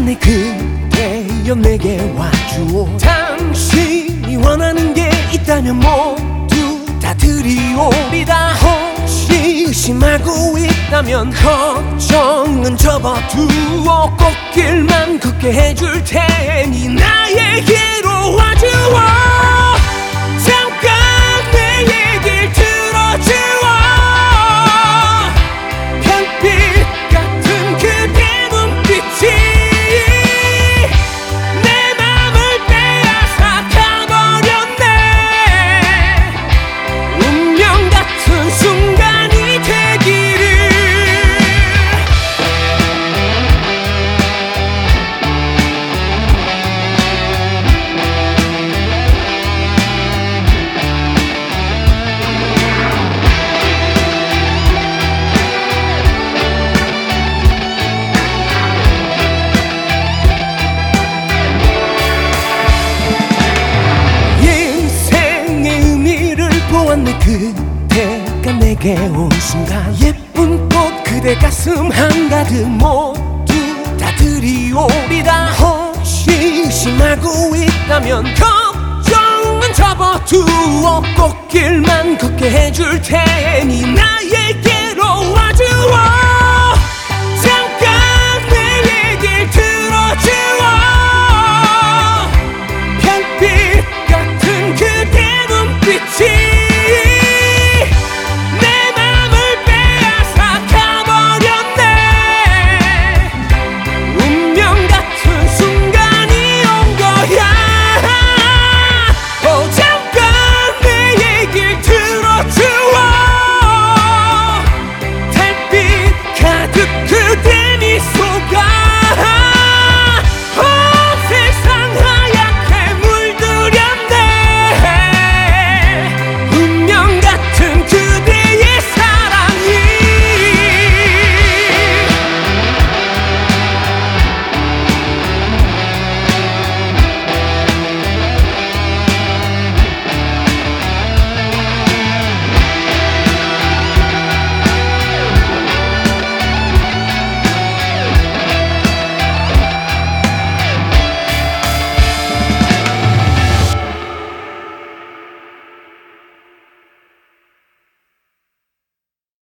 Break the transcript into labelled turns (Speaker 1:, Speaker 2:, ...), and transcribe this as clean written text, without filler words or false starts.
Speaker 1: 안내 그대여 내게 와주오. 당신이 원하는 게 있다면 모두 다 드리오리다. 혹시 의심하고 있다면 걱정은 접어두어 꽃길만 걷게 해줄 테니 나에게로 와주오. 잠깐 내 얘길 들어주오. 별빛 같은 그대 눈빛이 내 맘을 빼앗아 가버렸네. 운명 같은 순간이 되기를. 보았네 그대가 내게 온 순간. 예쁜 꽃 그대 가슴 한가득 모두 다 드리오리다. 혹시 의심하고 있다면 걱정은 접어두어 꽃길만 걷게 해줄 테니 나에게